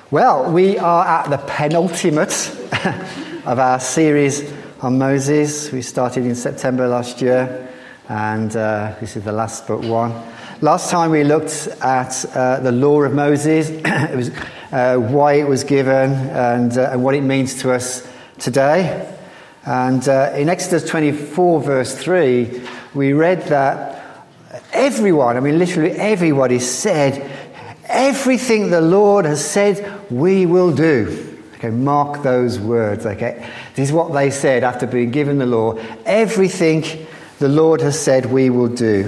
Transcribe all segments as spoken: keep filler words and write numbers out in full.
Well, we are at the penultimate of our series on Moses. We started in September last year, and uh, this is the last but one. Last time we looked at uh, the law of Moses, it was uh, why it was given and, uh, and what it means to us today. And uh, in Exodus twenty-four, verse three, we read that everyone, I mean literally everybody said, everything the Lord has said, we will do. Okay, mark those words, okay? This is what they said after being given the law. Everything the Lord has said, we will do.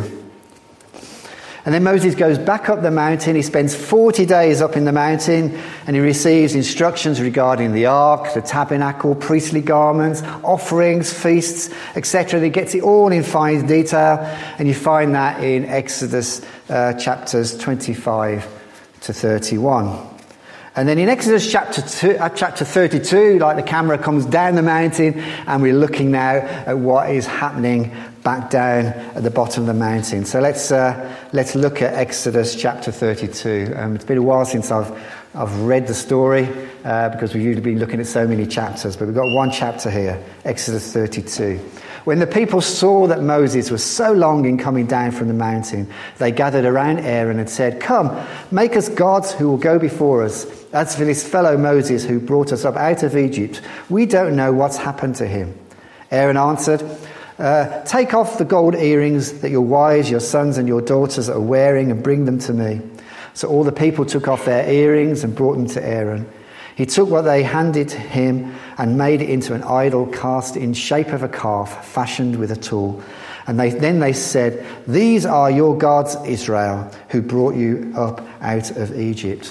And then Moses goes back up the mountain. He spends forty days up in the mountain, and he receives instructions regarding the ark, the tabernacle, priestly garments, offerings, feasts, et cetera. He gets it all in fine detail, and you find that in Exodus uh, chapters twenty-five to thirty-one. And then in Exodus chapter two, uh, chapter thirty-two, like the camera comes down the mountain, and we're looking now at what is happening back down at the bottom of the mountain. So let's uh, let's look at Exodus chapter thirty-two. Um, it's been a while since I've I've read the story uh, because we've usually been looking at so many chapters, but we've got one chapter here, Exodus thirty-two. When the people saw that Moses was so long in coming down from the mountain, they gathered around Aaron and said, "Come, make us gods who will go before us. As for this fellow Moses who brought us up out of Egypt, we don't know what's happened to him." Aaron answered, uh, "Take off the gold earrings that your wives, your sons and your daughters are wearing and bring them to me." So all the people took off their earrings and brought them to Aaron. He took what they handed to him and made it into an idol cast in shape of a calf, fashioned with a tool. And they, then they said, "These are your gods, Israel, who brought you up out of Egypt."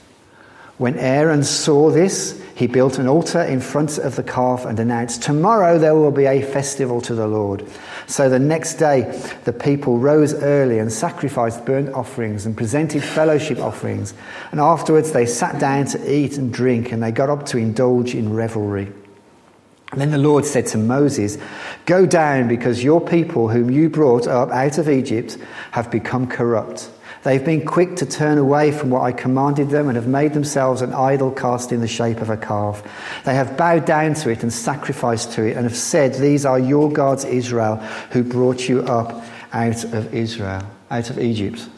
When Aaron saw this, he built an altar in front of the calf and announced, "Tomorrow there will be a festival to the Lord." So the next day the people rose early and sacrificed burnt offerings and presented fellowship offerings. And afterwards they sat down to eat and drink, and they got up to indulge in revelry. And then the Lord said to Moses, "Go down, because your people whom you brought up out of Egypt have become corrupt. They've been quick to turn away from what I commanded them and have made themselves an idol cast in the shape of a calf. They have bowed down to it and sacrificed to it and have said, 'These are your gods, Israel, who brought you up out of Israel, out of Egypt.'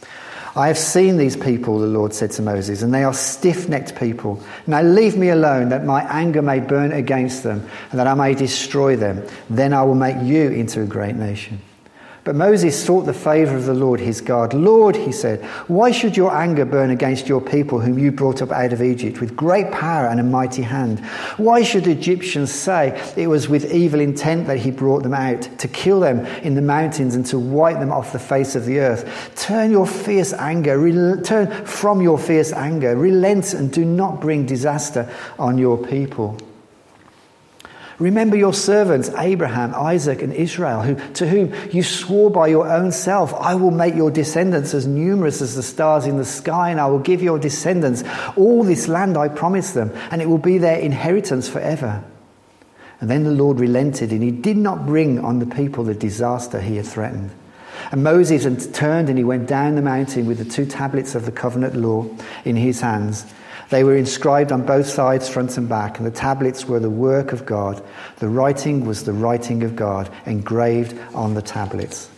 I have seen these people," the Lord said to Moses, "and they are stiff-necked people. Now leave me alone, that my anger may burn against them and that I may destroy them. Then I will make you into a great nation." But Moses sought the favour of the Lord his God. "Lord," he said, "why should your anger burn against your people whom you brought up out of Egypt with great power and a mighty hand? Why should the Egyptians say it was with evil intent that he brought them out, to kill them in the mountains and to wipe them off the face of the earth? Turn your fierce anger, re- turn from your fierce anger, relent and do not bring disaster on your people. Remember your servants, Abraham, Isaac, and Israel, who, to whom you swore by your own self, 'I will make your descendants as numerous as the stars in the sky, and I will give your descendants all this land I promised them, and it will be their inheritance forever.' And then the Lord relented, and he did not bring on the people the disaster he had threatened. And Moses turned and he went down the mountain with the two tablets of the covenant law in his hands. They were inscribed on both sides, front and back, and the tablets were the work of God. The writing was the writing of God, engraved on the tablets.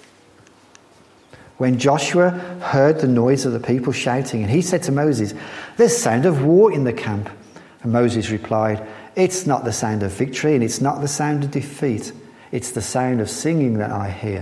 When Joshua heard the noise of the people shouting, and he said to Moses, 'There's sound of war in the camp.' And Moses replied, 'It's not the sound of victory, and it's not the sound of defeat. It's the sound of singing that I hear.'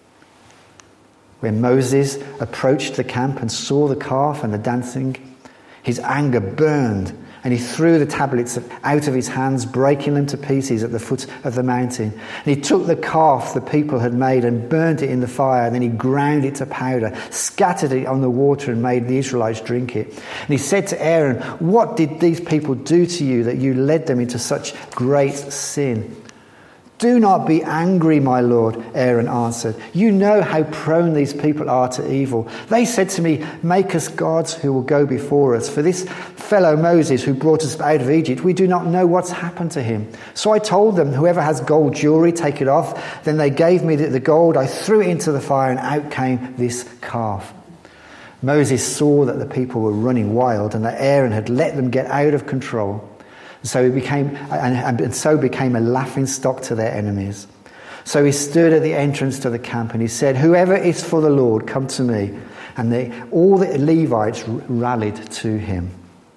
When Moses approached the camp and saw the calf and the dancing, his anger burned, and he threw the tablets out of his hands, breaking them to pieces at the foot of the mountain. And he took the calf the people had made and burnt it in the fire. And then he ground it to powder, scattered it on the water, and made the Israelites drink it. And he said to Aaron, 'What did these people do to you that you led them into such great sin?' 'Do not be angry, my Lord,' Aaron answered. 'You know how prone these people are to evil. They said to me, "Make us gods who will go before us." For this fellow Moses who brought us out of Egypt, we do not know what's happened to him.' So I told them, 'Whoever has gold jewelry, take it off.' Then they gave me the gold. I threw it into the fire, and out came this calf." Moses saw that the people were running wild and that Aaron had let them get out of control. So he became, and, and so became a laughing stock to their enemies. So he stood at the entrance to the camp and he said, "Whoever is for the Lord, come to me." And they, all the Levites rallied to him.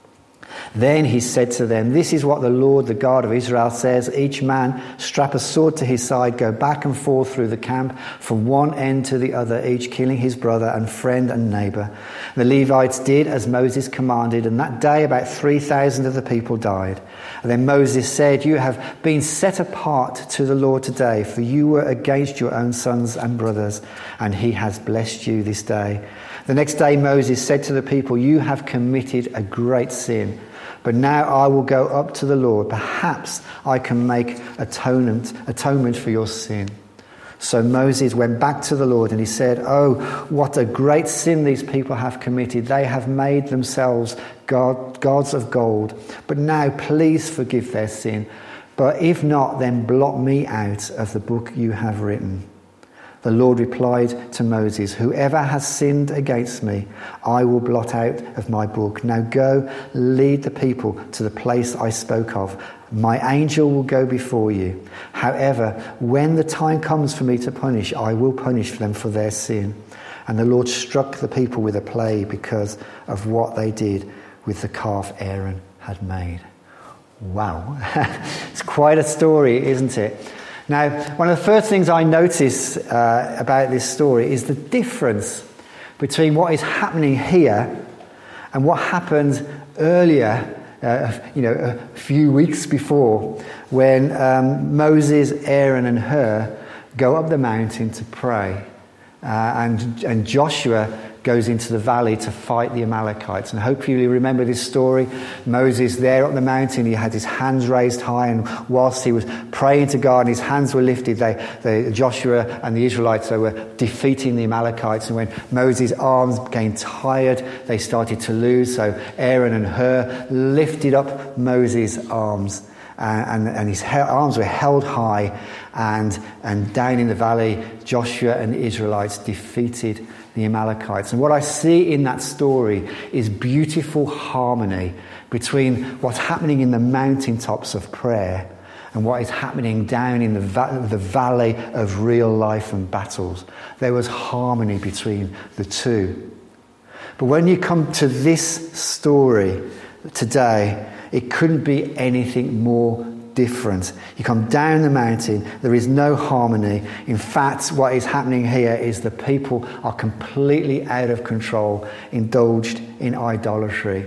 Then he said to them, "This is what the Lord, the God of Israel, says. Each man strap a sword to his side, go back and forth through the camp from one end to the other, each killing his brother and friend and neighbor." The Levites did as Moses commanded, and that day about three thousand of the people died. And then Moses said, "You have been set apart to the Lord today, for you were against your own sons and brothers, and he has blessed you this day." The next day Moses said to the people, "You have committed a great sin. But now I will go up to the Lord. Perhaps I can make atonement, atonement for your sin." So Moses went back to the Lord and he said, "Oh, what a great sin these people have committed. They have made themselves God, gods of gold. But now please forgive their sin. But if not, then blot me out of the book you have written." The Lord replied to Moses, "Whoever has sinned against me, I will blot out of my book. Now go, lead the people to the place I spoke of. My angel will go before you. However, when the time comes for me to punish, I will punish them for their sin." And the Lord struck the people with a plague because of what they did with the calf Aaron had made. Wow. It's quite a story, isn't it? Now, one of the first things I notice uh, about this story is the difference between what is happening here and what happened earlier, uh, you know, a few weeks before, when um, Moses, Aaron and Hur go up the mountain to pray. Uh, and, and Joshua goes into the valley to fight the Amalekites. And hopefully you remember this story. Moses there up the mountain, he had his hands raised high, and whilst he was praying to God and his hands were lifted, they, they, Joshua and the Israelites they were defeating the Amalekites. And when Moses' arms became tired, they started to lose. So Aaron and Hur lifted up Moses' arms. And, and, and his he- arms were held high, and, and down in the valley, Joshua and the Israelites defeated the Amalekites. And what I see in that story is beautiful harmony between what's happening in the mountaintops of prayer and what is happening down in the, va- the valley of real life and battles. There was harmony between the two. But when you come to this story today, it couldn't be anything more different. You come down the mountain, there is no harmony. In fact, what is happening here is the people are completely out of control, indulged in idolatry.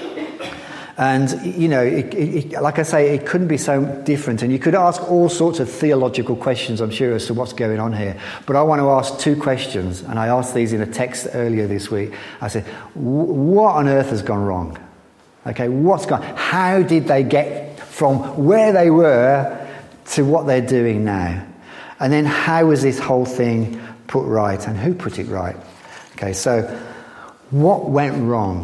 And, you know, it, it, it, like I say, it couldn't be so different. And you could ask all sorts of theological questions, I'm sure, as to what's going on here. But I want to ask two questions. And I asked these in a text earlier this week. I said, what on earth has gone wrong? Okay, what's gone? How did they get from where they were to what they're doing now? And then how was this whole thing put right? And who put it right? Okay, so what went wrong?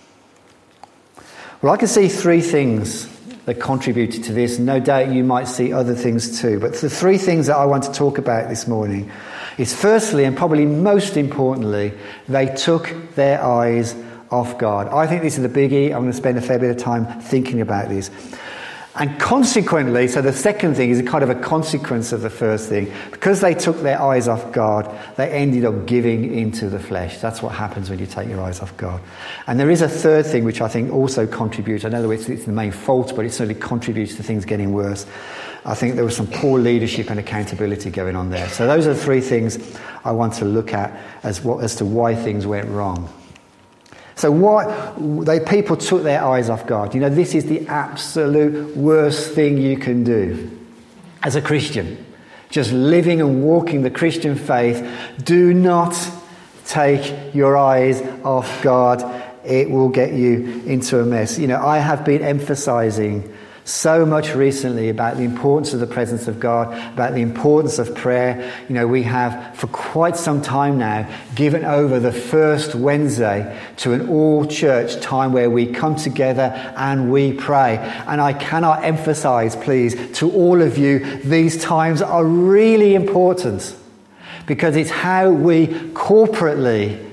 Well, I can see three things that contributed to this. No doubt you might see other things too. But the three things that I want to talk about this morning is, firstly, and probably most importantly, they took their eyes off God. I think this is the biggie. I'm going to spend a fair bit of time thinking about this. And consequently, so the second thing is a kind of a consequence of the first thing. Because they took their eyes off God, they ended up giving into the flesh. That's what happens when you take your eyes off God. And there is a third thing which I think also contributes. I know it's, it's the main fault, but it certainly contributes to things getting worse. I think there was some poor leadership and accountability going on there. So those are the three things I want to look at as, what, as to why things went wrong. So what they people took their eyes off God. You know, this is the absolute worst thing you can do as a Christian. Just living and walking the Christian faith. Do not take your eyes off God. It will get you into a mess. You know, I have been emphasizing so much recently about the importance of the presence of God, about the importance of prayer. You know, we have for quite some time now given over the first Wednesday to an all-church time where we come together and we pray. And I cannot emphasize, please, to all of you, these times are really important because it's how we corporately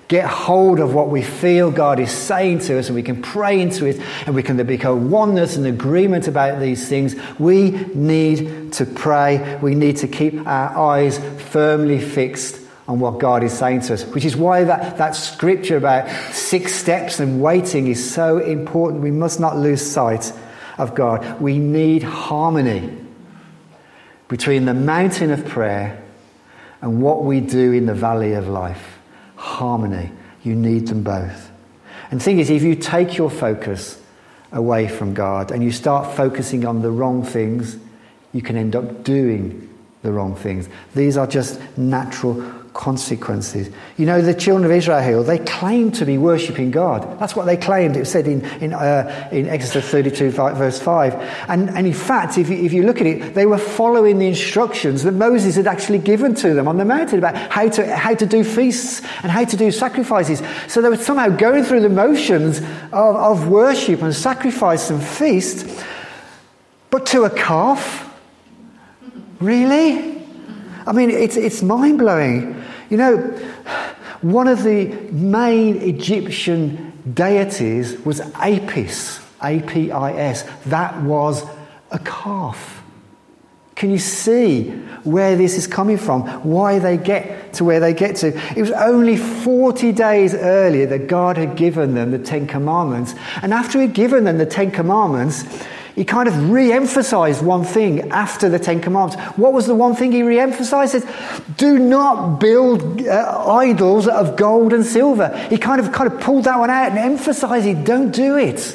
get hold of what we feel God is saying to us, and we can pray into it, and we can become oneness and agreement about these things. We need to pray. We need to keep our eyes firmly fixed on what God is saying to us, which is why that, that scripture about six steps and waiting is so important. We must not lose sight of God. We need harmony between the mountain of prayer and what we do in the valley of life. Harmony. You need them both. And the thing is, if you take your focus away from God and you start focusing on the wrong things, you can end up doing the wrong things. These are just natural consequences. You know, the children of Israel, they claimed to be worshipping God. That's what they claimed. It said in in, uh, in Exodus thirty-two, verse five. And, and in fact, if you, if you look at it, they were following the instructions that Moses had actually given to them on the mountain about how to how to do feasts and how to do sacrifices. So they were somehow going through the motions of, of worship and sacrifice and feast, but to a calf? Really? I mean, it's it's mind-blowing. You know, one of the main Egyptian deities was Apis, A P I S. That was a calf. Can you see where this is coming from? Why they get to where they get to? It was only forty days earlier that God had given them the Ten Commandments. And after he'd given them the Ten Commandments, he kind of re-emphasized one thing after the Ten Commandments. What was the one thing he re-emphasized? He said, do not build uh, idols of gold and silver. He kind of kind of pulled that one out and emphasized it. Don't do it.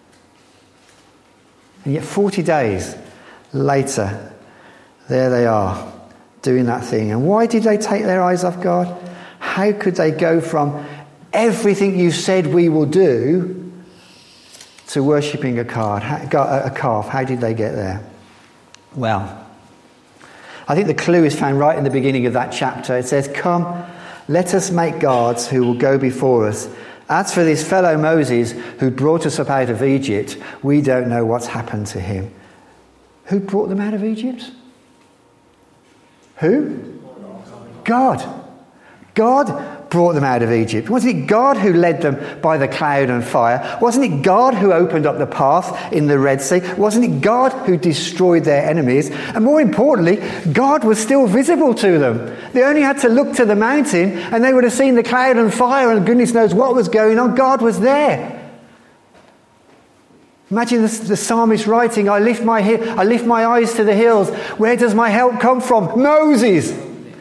And yet forty days later, there they are, doing that thing. And why did they take their eyes off God? How could they go from everything you said we will do to worshipping a card, a calf? How did they get there? Well, I think the clue is found right in the beginning of that chapter. It says, come, let us make gods who will go before us. As for this fellow Moses who brought us up out of Egypt, we don't know what's happened to him. Who brought them out of Egypt? Who? God. God brought them out of Egypt. Wasn't it God who led them by the cloud and fire? Wasn't it God who opened up the path in the Red Sea? Wasn't it God who destroyed their enemies? And more importantly, God was still visible to them. They only had to look to the mountain and they would have seen the cloud and fire, and goodness knows what was going on. God was there. Imagine the, the psalmist writing, I lift my he- I lift my eyes to the hills. Where does my help come from? Moses.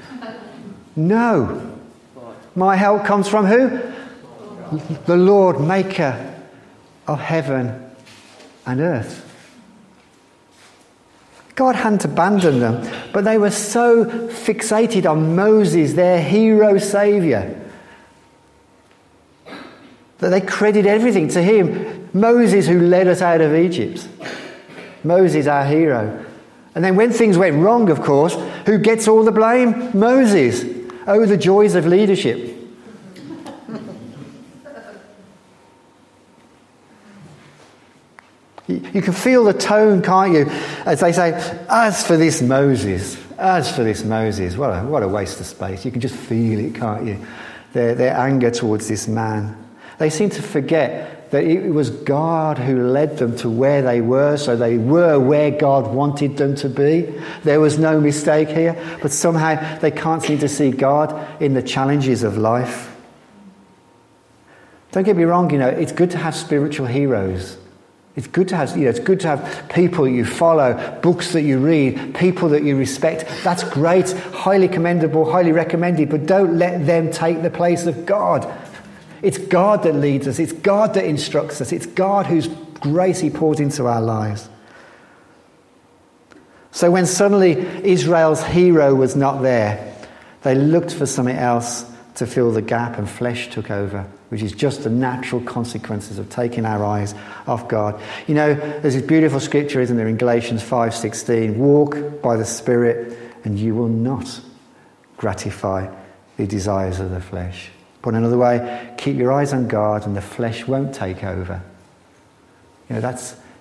No. My help comes from who? The Lord, maker of heaven and earth. God hadn't abandoned them, but they were so fixated on Moses, their hero saviour, that they credited everything to him. Moses who led us out of Egypt. Moses, our hero. And then when things went wrong, of course, who gets all the blame? Moses. Oh, the joys of leadership. You can feel the tone, can't you? As they say, as for this Moses, as for this Moses, what a, what a waste of space. You can just feel it, can't you? Their, their anger towards this man. They seem to forget that it was God who led them to where they were, so they were where God wanted them to be. There was no mistake here, but somehow they can't seem to see God in the challenges of life. Don't get me wrong, you know, it's good to have spiritual heroes. It's good to have, you know, it's good to have people you follow, books that you read, people that you respect. That's great, highly commendable, highly recommended, but don't let them take the place of God. It's God that leads us. It's God that instructs us. It's God whose grace he pours into our lives. So when suddenly Israel's hero was not there, they looked for something else to fill the gap, and flesh took over, which is just the natural consequences of taking our eyes off God. You know, there's this beautiful scripture, isn't there, in Galatians five sixteen. Walk by the Spirit and you will not gratify the desires of the flesh. Put another way, keep your eyes on God and the flesh won't take over. You know, that's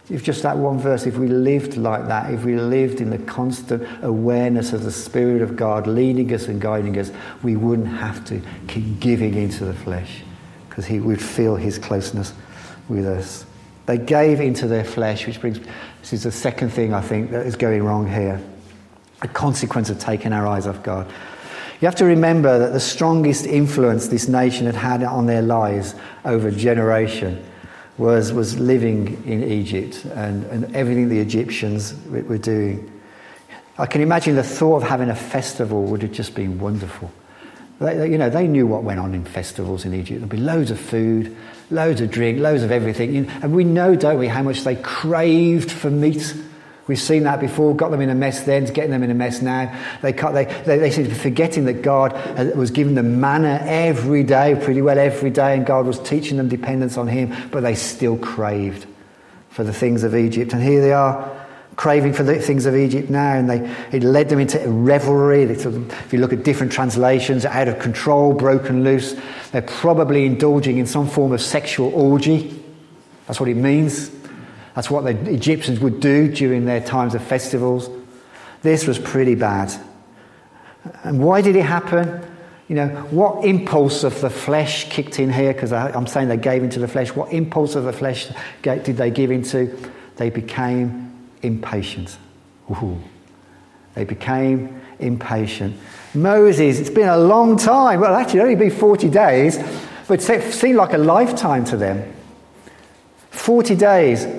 If just that one verse, if we lived like that, if we lived in the constant awareness of the Spirit of God leading us and guiding us, we wouldn't have to keep giving into the flesh, because he would feel his closeness with us. They gave into their flesh, which brings, this is the second thing I think that is going wrong here, a consequence of taking our eyes off God. You have to remember that the strongest influence this nation had had on their lives over a generation was, was living in Egypt and, and everything the Egyptians were doing. I can imagine the thought of having a festival would have just been wonderful. They, you know, they knew what went on in festivals in Egypt. There'd be loads of food, loads of drink, loads of everything. And we know, don't we, how much they craved for meat. We've seen that before, got them in a mess then, getting them in a mess now. They they, they, they seem to be forgetting that God was giving them manna every day, pretty well every day, and God was teaching them dependence on him, but they still craved for the things of Egypt. And here they are, craving for the things of Egypt now, and they it led them into revelry. They sort of, if you look at different translations, out of control, broken loose. They're probably indulging in some form of sexual orgy. That's what it means. That's what the Egyptians would do during their times of festivals. This was pretty bad. And why did it happen? You know, what impulse of the flesh kicked in here? Because I'm saying they gave into the flesh. What impulse of the flesh did they give into? They became impatient. Ooh. They became impatient. Moses, it's been a long time. Well, actually, only been forty days, but it seemed like a lifetime to them. forty days.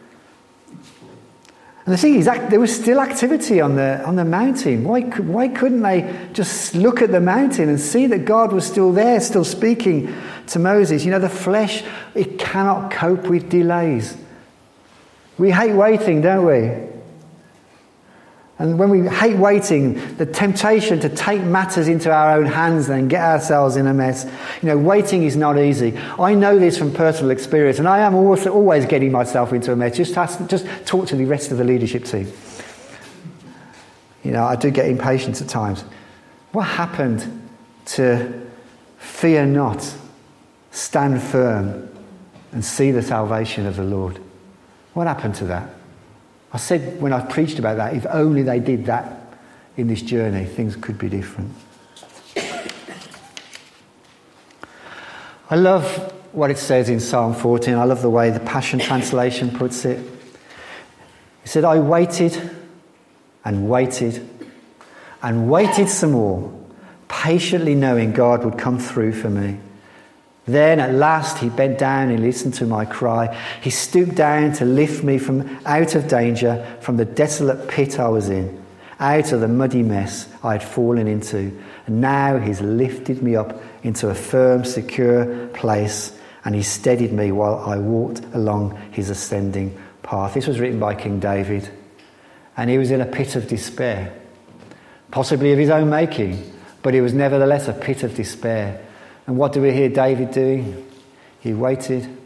And the thing is, there was still activity on the on the mountain. Why why couldn't they just look at the mountain and see that God was still there, still speaking to Moses? You know, the flesh, it cannot cope with delays. We hate waiting, don't we? And when we hate waiting, the temptation to take matters into our own hands and get ourselves in a mess. You know, waiting is not easy. I know this from personal experience, and I am also always getting myself into a mess. Just ask, just talk to the rest of the leadership team. You know, I do get impatient at times. What happened to fear not, stand firm, and see the salvation of the Lord? What happened to that? I said when I preached about that, if only they did that in this journey, things could be different. I love what it says in Psalm fourteen. I love the way the Passion Translation puts it. It said, I waited and waited and waited some more, patiently knowing God would come through for me. Then at last he bent down and listened to my cry. He stooped down to lift me from out of danger, from the desolate pit I was in, out of the muddy mess I had fallen into. And now he's lifted me up into a firm, secure place, and he steadied me while I walked along his ascending path. This was written by King David, and he was in a pit of despair, possibly of his own making, but it was nevertheless a pit of despair. And what do we hear David doing? He waited. And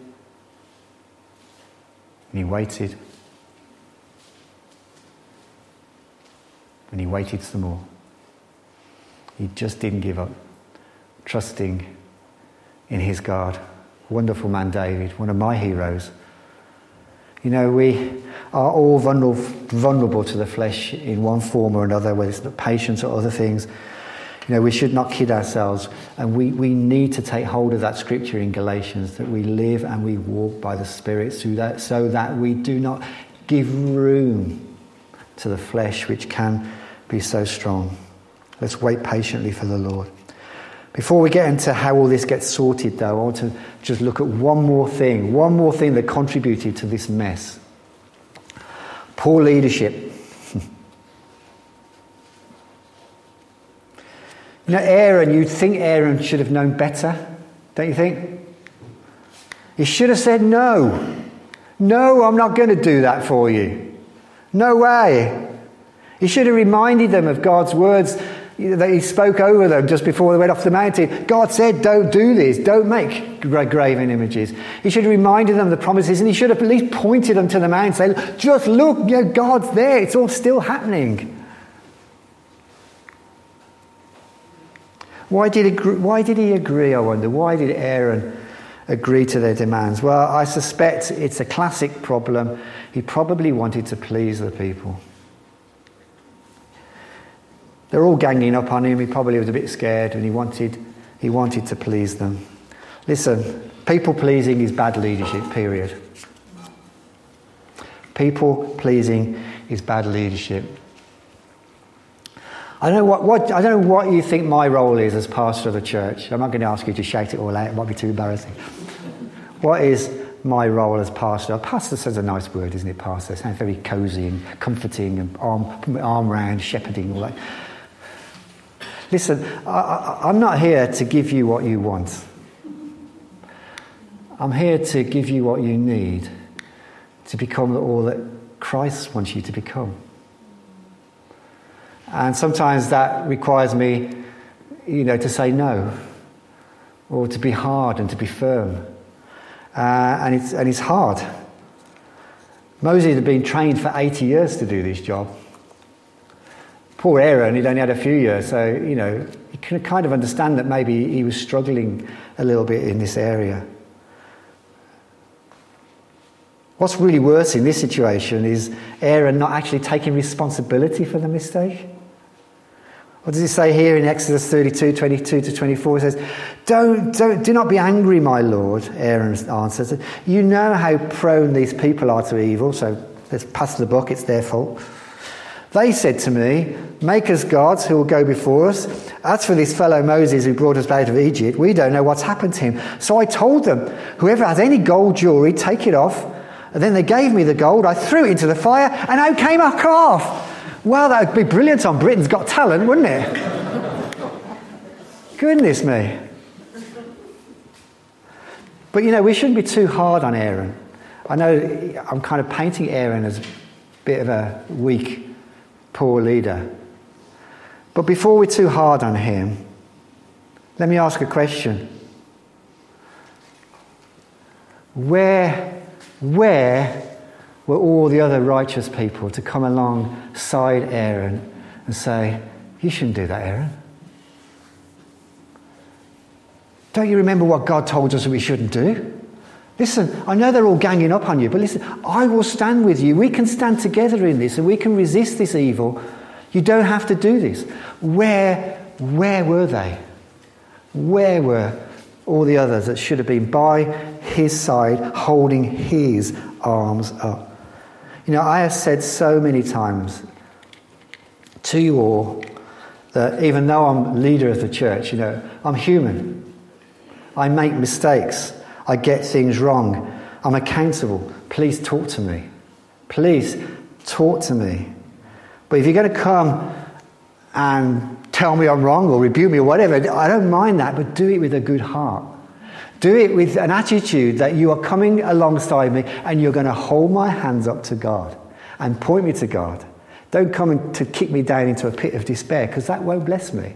he waited. And he waited some more. He just didn't give up, trusting in his God. Wonderful man David, one of my heroes. You know, we are all vulnerable, vulnerable to the flesh in one form or another, whether it's patience or other things. You know, we should not kid ourselves, and we, we need to take hold of that scripture in Galatians, that we live and we walk by the Spirit so that, so that we do not give room to the flesh, which can be so strong. Let's wait patiently for the Lord. Before we get into how all this gets sorted, though, I want to just look at one more thing, one more thing that contributed to this mess. Poor leadership. You know, Aaron, you'd think Aaron should have known better, don't you think? He should have said, no. No, I'm not going to do that for you. No way. He should have reminded them of God's words that he spoke over them just before they went off the mountain. God said, don't do this. Don't make graven images. He should have reminded them of the promises, and he should have at least pointed them to the mountain and said, just look, you know, God's there. It's all still happening. Why did, he, why did he agree, I wonder? Why did Aaron agree to their demands? Well, I suspect it's a classic problem. He probably wanted to please the people. They're all ganging up on him. He probably was a bit scared, and he wanted, he wanted to please them. Listen, people pleasing is bad leadership, period. People pleasing is bad leadership. I don't know what, what I don't know what you think my role is as pastor of the church. I'm not going to ask you to shout it all out. It might be too embarrassing. What is my role as pastor? Pastor says a nice word, isn't it, pastor? It sounds very cosy and comforting and arm, put my arm round, shepherding, all that. Listen, I, I, I'm not here to give you what you want. I'm here to give you what you need to become all that Christ wants you to become. And sometimes that requires me, you know, to say no, or to be hard and to be firm. Uh, and it's and it's hard. Moses had been trained for eighty years to do this job. Poor Aaron, he'd only had a few years, so, you know, you can kind of understand that maybe he was struggling a little bit in this area. What's really worse in this situation is Aaron not actually taking responsibility for the mistake. What does it say here in Exodus thirty-two, twenty-two to twenty-four? It says, don't, don't, do not be ansry, my Lord, Aaron answered. You know how prone these people are to evil, so let's pass the buck, it's their fault. They said to me, make us gods who will go before us. As for this fellow Moses who brought us out of Egypt, we don't know what's happened to him. So I told them, whoever has any gold jewellery, take it off. And then they gave me the gold, I threw it into the fire, and out came our calf. Wow, that would be brilliant on Britain's Got Talent, wouldn't it? Goodness me. But, you know, we shouldn't be too hard on Aaron. I know I'm kind of painting Aaron as a bit of a weak, poor leader. But before we're too hard on him, let me ask a question. Where, where were all the other righteous people to come alongside Aaron and say, you shouldn't do that, Aaron? Don't you remember what God told us we shouldn't do? Listen, I know they're all ganging up on you, but listen, I will stand with you. We can stand together in this and we can resist this evil. You don't have to do this. Where, where were they? Where were all the others that should have been by his side, holding his arms up? You know, I have said so many times to you all that even though I'm leader of the church, you know, I'm human. I make mistakes. I get things wrong. I'm accountable. Please talk to me. Please talk to me. But if you're going to come and tell me I'm wrong or rebuke me or whatever, I don't mind that, but do it with a good heart. Do it with an attitude that you are coming alongside me and you're going to hold my hands up to God and point me to God. Don't come and to kick me down into a pit of despair, because that won't bless me.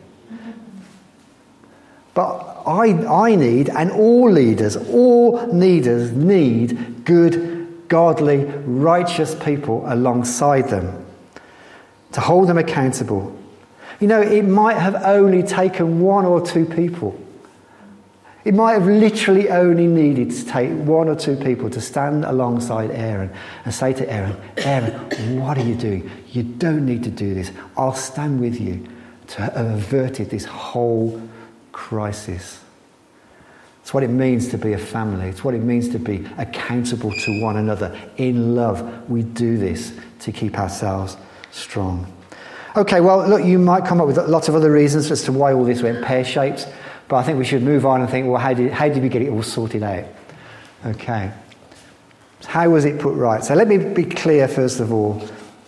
But I, I need, and all leaders, all leaders need good, godly, righteous people alongside them to hold them accountable. You know, it might have only taken one or two people. It might have literally only needed to take one or two people to stand alongside Aaron and say to Aaron, Aaron, what are you doing? You don't need to do this. I'll stand with you to have averted this whole crisis. It's what it means to be a family. It's what it means to be accountable to one another. In love, we do this to keep ourselves strong. Okay, well, look, you might come up with lots of other reasons as to why all this went pear-shaped. But I think we should move on and think, well, how did, how did we get it all sorted out? Okay. How was it put right? So let me be clear, first of all.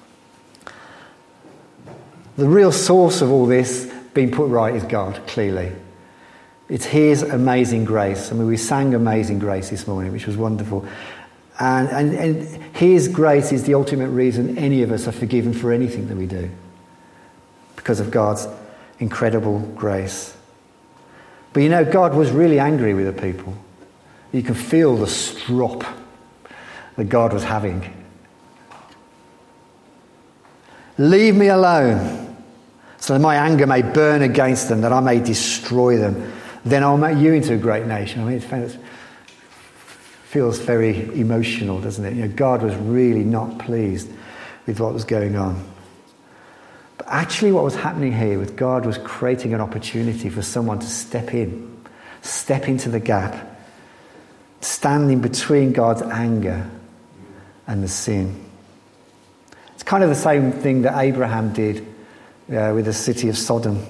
The real source of all this being put right is God, clearly. It's his amazing grace. I mean, we sang Amazing Grace this morning, which was wonderful. And, and, and his grace is the ultimate reason any of us are forgiven for anything that we do, because of God's incredible grace. But you know, God was really angry with the people. You can feel the strop that God was having. Leave me alone, so that my anger may burn against them, that I may destroy them. Then I'll make you into a great nation. I mean, it's, feels very emotional, doesn't it? You know, God was really not pleased with what was going on. But actually what was happening here with God was creating an opportunity for someone to step in, step into the gap, standing between God's anger and the sin. It's kind of the same thing that Abraham did uh, with the city of Sodom.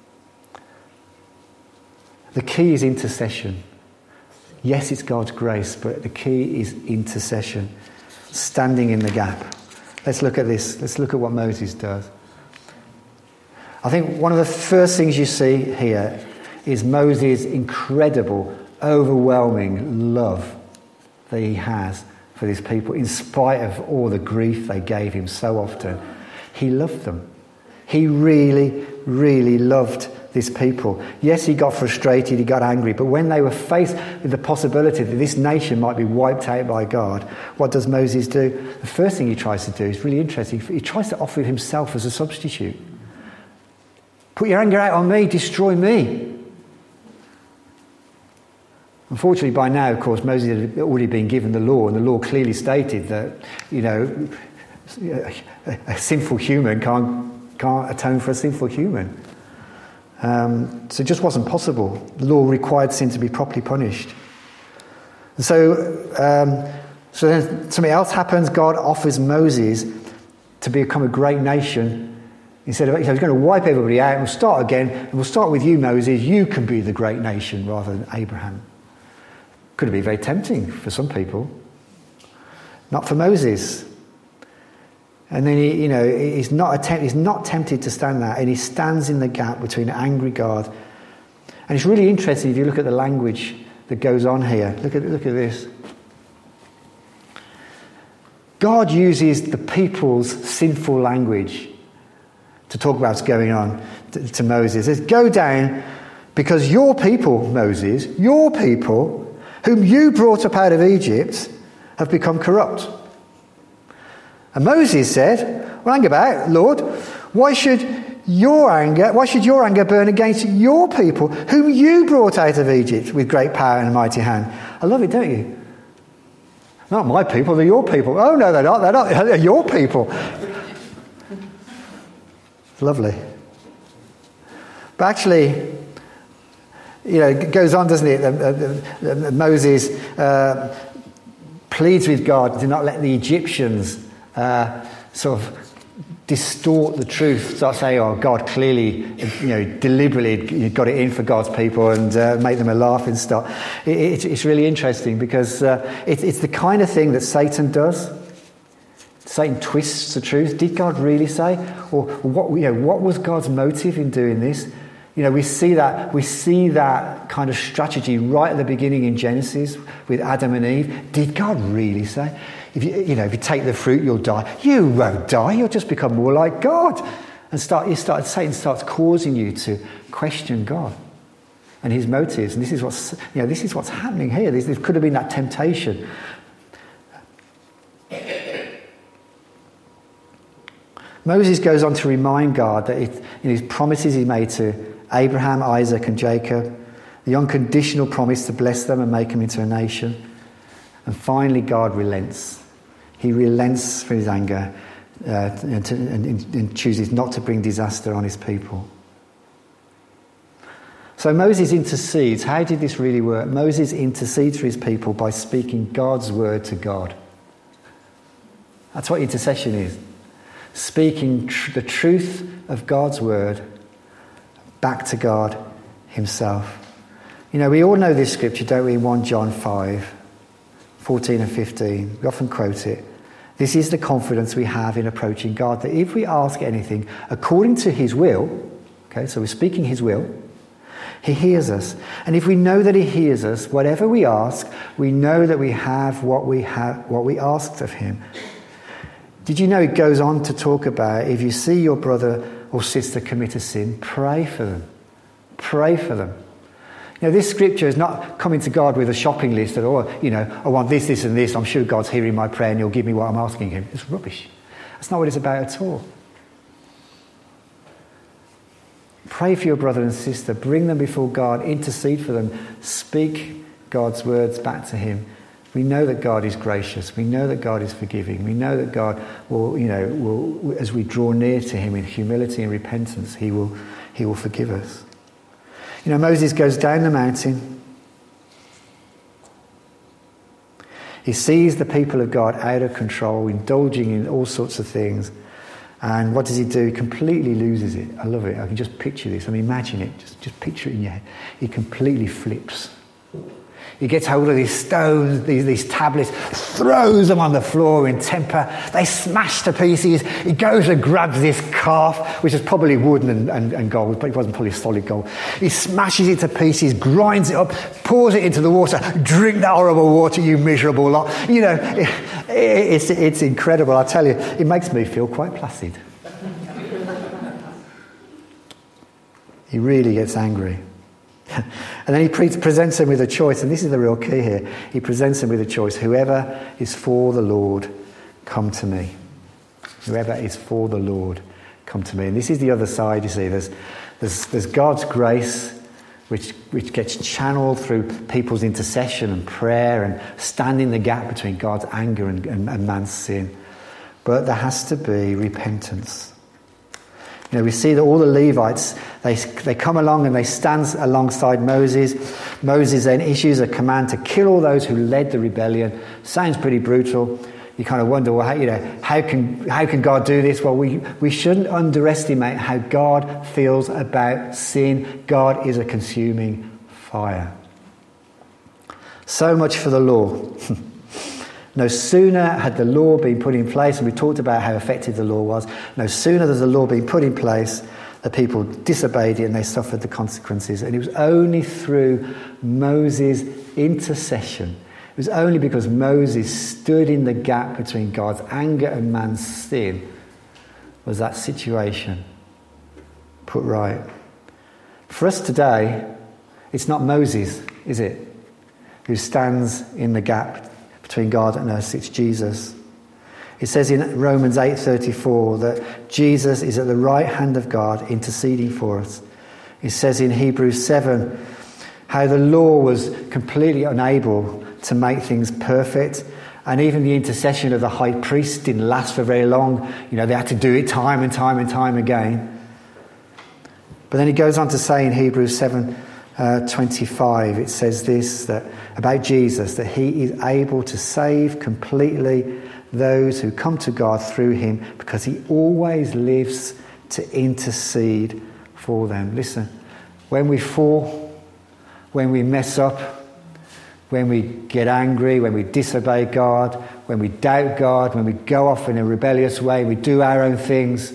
The key is intercession. Yes, it's God's grace, but the key is intercession, standing in the gap. Let's look at this. Let's look at what Moses does. I think one of the first things you see here is Moses' incredible, overwhelming love that he has for these people, in spite of all the grief they gave him so often. He loved them. He really, really loved these people. Yes, he got frustrated, he got angry, but when they were faced with the possibility that this nation might be wiped out by God, what does Moses do? The first thing he tries to do is really interesting. He tries to offer himself as a substitute. Put your anger out on me, destroy me. Unfortunately, by now, of course, Moses had already been given the law, and the law clearly stated that, you know, a sinful human can't, can't atone for a sinful human. Um, so it just wasn't possible. The law required sin to be properly punished. And so, um, so then something else happens. God offers Moses to become a great nation. Instead of, you know, he's going to wipe everybody out, and we'll start again, and we'll start with you, Moses. You can be the great nation rather than Abraham. Could have been very tempting for some people. Not for Moses. And then he, you know, he's not attempt, he's not tempted to stand there, and he stands in the gap between an angry God. And it's really interesting if you look at the language that goes on here. Look at look at this. God uses the people's sinful language to talk about what's going on to, to Moses. He says, "Go down, because your people, Moses, your people, whom you brought up out of Egypt, have become corrupt." And Moses said, "Well, hang about, Lord, why should your anger, why should your anger burn against your people, whom you brought out of Egypt with great power and a mighty hand?" I love it, don't you? Not my people, they're your people. Oh no, they're not, they're not, they're your people. It's lovely. But actually, you know, it goes on, doesn't it? Uh, uh, uh, Moses uh, pleads with God to not let the Egyptians uh, sort of distort the truth. Start saying, "Oh, God clearly, you know, deliberately got it in for God's people," and uh, make them a laughing stock. It, it, it's really interesting because uh, it, it's the kind of thing that Satan does. Satan twists the truth. Did God really say? Or what? You know, what was God's motive in doing this? You know, we see that we see that kind of strategy right at the beginning in Genesis with Adam and Eve. Did God really say, if you, you know, if you take the fruit, you'll die? You won't die. You'll just become more like God. And start, you start. Satan starts causing you to question God and his motives. And this is what's, you know, this is what's happening here. This, this could have been that temptation. Moses goes on to remind God that it, in his promises he made to Abraham, Isaac and Jacob, the unconditional promise to bless them and make them into a nation. And finally God relents. He relents from his anger uh, and, to, and, and chooses not to bring disaster on his people. So Moses intercedes. How did this really work? Moses intercedes for his people by speaking God's word to God. That's what intercession is. Speaking tr- the truth of God's word back to God himself. You know, we all know this scripture, don't we? First John five, fourteen and fifteen. We often quote it. This is the confidence we have in approaching God, that if we ask anything according to his will, okay, so we're speaking his will, he hears us. And if we know that he hears us, whatever we ask, we know that we have what we have, what we asked of him. Did you know it goes on to talk about if you see your brother or sister commit a sin, pray for them. Pray for them. You know, this scripture is not coming to God with a shopping list that, oh, you know, I want this, this and this. I'm sure God's hearing my prayer and he'll give me what I'm asking him. It's rubbish. That's not what it's about at all. Pray for your brother and sister. Bring them before God. Intercede for them. Speak God's words back to him. We know that God is gracious. We know that God is forgiving. We know that God will, you know, will, as we draw near to him in humility and repentance, he will, he will forgive us. You know, Moses goes down the mountain. He sees the people of God out of control, indulging in all sorts of things. And what does he do? He completely loses it. I love it. I can just picture this. I mean, imagine it. Just, just picture it in your head. He completely flips. He gets hold of these stones, these, these tablets, throws them on the floor in temper. They smash to pieces. He goes and grabs this calf, which is probably wooden and, and, and gold, but it wasn't probably solid gold. He smashes it to pieces, grinds it up, pours it into the water. Drink that horrible water, you miserable lot. You know, it, it, it's, it's incredible. I tell you, it makes me feel quite placid. He really gets angry. And then he pre- presents him with a choice, and this is the real key here. He presents him with a choice. Whoever is for the Lord, come to me. Whoever is for the Lord, come to me. And this is the other side, you see. There's, there's, there's God's grace, which, which gets channeled through people's intercession and prayer and standing the gap between God's anger and, and, and man's sin. But there has to be repentance. You know, we see that all the Levites, they they come along and they stand alongside Moses. Moses then issues a command to kill all those who led the rebellion. Sounds pretty brutal. You kind of wonder, well, how, you know, how can how can God do this? Well, we, we shouldn't underestimate how God feels about sin. God is a consuming fire. So much for the law. No sooner had the law been put in place, and we talked about how effective the law was, no sooner has the law been put in place, the people disobeyed it and they suffered the consequences. And it was only through Moses' intercession, it was only because Moses stood in the gap between God's anger and man's sin, was that situation put right. For us today, it's not Moses, is it, who stands in the gap between God and us. It's Jesus. It says in Romans eight thirty-four that Jesus is at the right hand of God interceding for us. It says in Hebrews seven how the law was completely unable to make things perfect, and even the intercession of the high priest didn't last for very long. You know, they had to do it time and time and time again. But then he goes on to say in Hebrews seven Uh, twenty-five, it says this, that about Jesus, that he is able to save completely those who come to God through him, because he always lives to intercede for them. Listen, when we fall, when we mess up, when we get angry, when we disobey God, when we doubt God, when we go off in a rebellious way, we do our own things,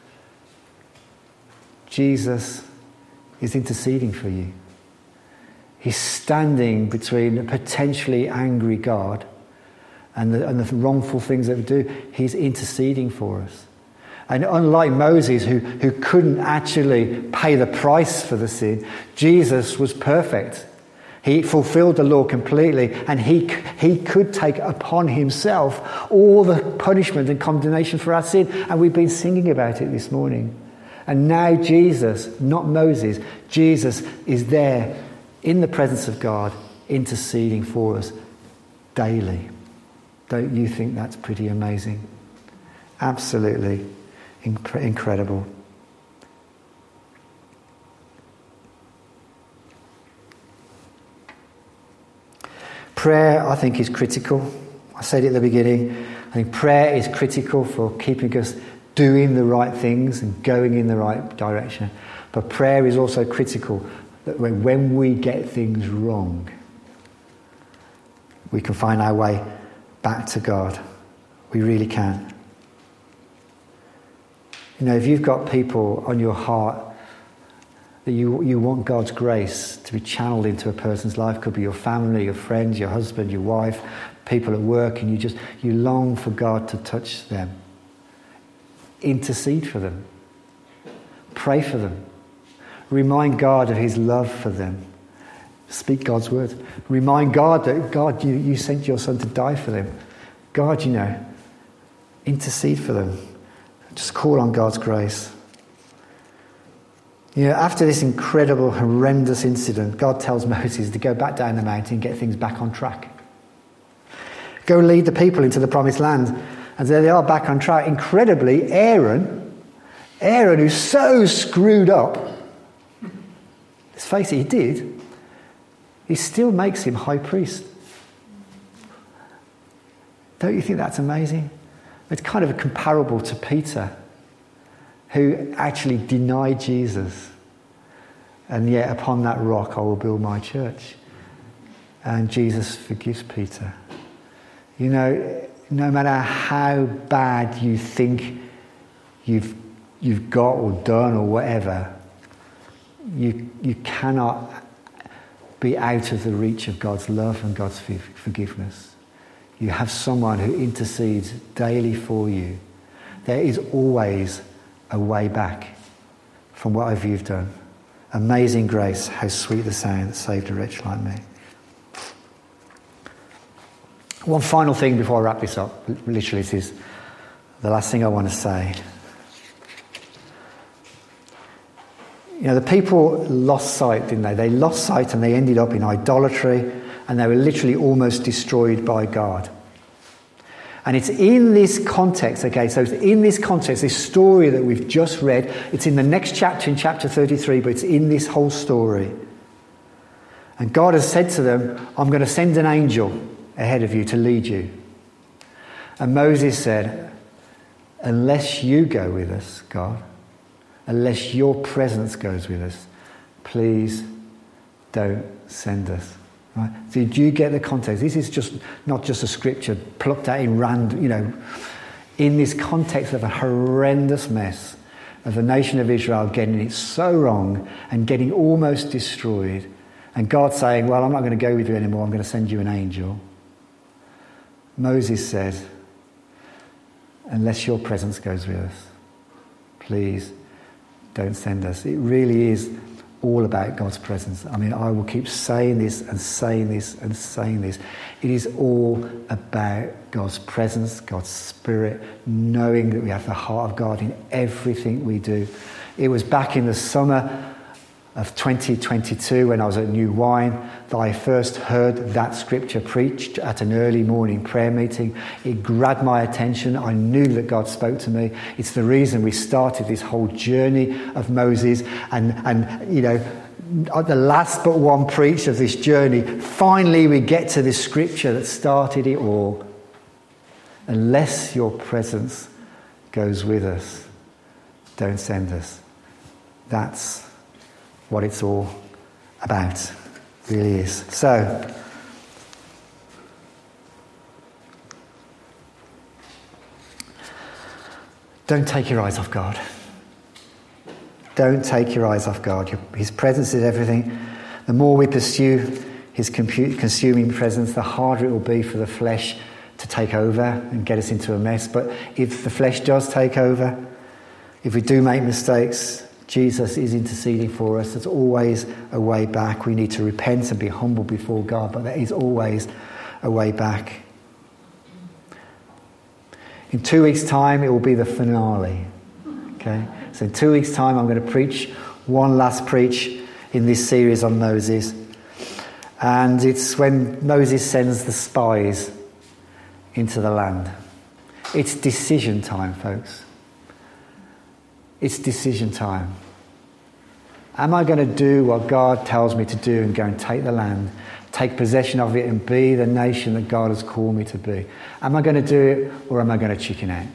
Jesus is interceding for you. He's standing between a potentially angry God and the, and the wrongful things that we do. He's interceding for us. And unlike Moses, who, who couldn't actually pay the price for the sin, Jesus was perfect. He fulfilled the law completely, and he, he could take upon himself all the punishment and condemnation for our sin. And we've been singing about it this morning. And now Jesus, not Moses, Jesus is there in the presence of God, interceding for us daily. Don't you think that's pretty amazing? Absolutely inc- incredible. Prayer, I think, is critical. I said it at the beginning. I think prayer is critical for keeping us doing the right things and going in the right direction. But prayer is also critical that when, when we get things wrong, we can find our way back to God. We really can. You know, if you've got people on your heart that you, you want God's grace to be channeled into a person's life, could be your family, your friends, your husband, your wife, people at work, and you just, you long for God to touch them. Intercede for them. Pray for them. Remind God of his love for them. Speak God's word. Remind God that, God, you, you sent your son to die for them. God, you know, intercede for them. Just call on God's grace. You know, after this incredible, horrendous incident, God tells Moses to go back down the mountain and get things back on track. go lead the people into the promised land. And there they are back on track. Incredibly, Aaron, Aaron who's so screwed up, let's face it, he did, he still makes him high priest. Don't you think that's amazing? It's kind of comparable to Peter, who actually denied Jesus. And yet upon that rock I will build my church. And Jesus forgives Peter. You know, no matter how bad you think you've you've got or done or whatever, you you cannot be out of the reach of God's love and God's forgiveness. You have someone who intercedes daily for you. There is always a way back from whatever you've done. Amazing grace, how sweet the sound that saved a wretch like me. One final thing before I wrap this up. Literally, this is the last thing I want to say. You know, the people lost sight, didn't they? They lost sight and they ended up in idolatry, and they were literally almost destroyed by God. And it's in this context, okay, so it's in this context, this story that we've just read, it's in the next chapter, in chapter thirty-three, but it's in this whole story. And God has said to them, I'm going to send an angel ahead of you to lead you. And Moses said, unless you go with us, God, unless your presence goes with us, please don't send us. Right? So do you get the context? This is just not just a scripture plucked out in random, you know, in this context of a horrendous mess of the nation of Israel getting it so wrong and getting almost destroyed. And God saying, well, I'm not going to go with you anymore. I'm going to send you an angel. Moses said, unless your presence goes with us, please don't send us. It really is all about God's presence. I mean, I will keep saying this and saying this and saying this. It is all about God's presence, God's Spirit, knowing that we have the heart of God in everything we do. It was back in the summer of twenty twenty-two when I was at New Wine that I first heard that scripture preached at an early morning prayer meeting. It grabbed my attention. I knew that God spoke to me. It's the reason we started this whole journey of Moses, and and you know, at the last but one preach of this journey, finally we get to this scripture that started it all. Unless your presence goes with us, don't send us. That's what it's all about. It really is. So, don't take your eyes off God. Don't take your eyes off God. His presence is everything. The more we pursue his consuming presence, the harder it will be for the flesh to take over and get us into a mess. But if the flesh does take over, if we do make mistakes, Jesus is interceding for us. There's always a way back. We need to repent and be humble before God, but there is always a way back. In two weeks' time, it will be the finale. Okay? So in two weeks' time, I'm going to preach one last preach in this series on Moses. And it's when Moses sends the spies into the land. It's decision time, folks. It's decision time. Am I going to do what God tells me to do and go and take the land, take possession of it and be the nation that God has called me to be? Am I going to do it, or am I going to chicken out?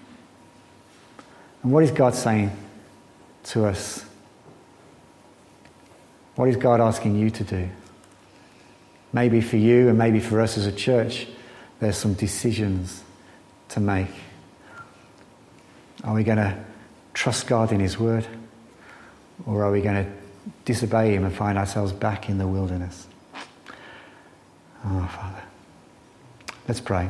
And what is God saying to us? What is God asking you to do? Maybe for you and maybe for us as a church, there's some decisions to make. Are we going to trust God in his word? Or are we going to disobey him and find ourselves back in the wilderness? Oh, Father. Let's pray.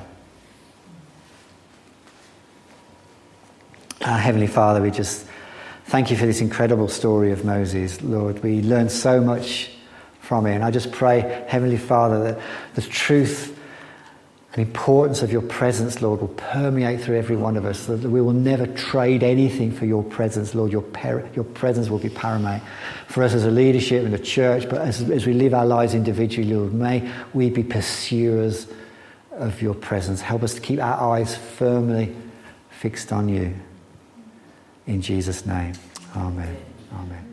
Our Heavenly Father, we just thank you for this incredible story of Moses, Lord. We learn so much from it. And I just pray, Heavenly Father, that the truth and importance of your presence, Lord, will permeate through every one of us, so that we will never trade anything for your presence, Lord. Your per- your presence will be paramount for us as a leadership in the church, but as, as we live our lives individually, Lord, may we be pursuers of your presence. Help us to keep our eyes firmly fixed on you. In Jesus' name, amen. Amen.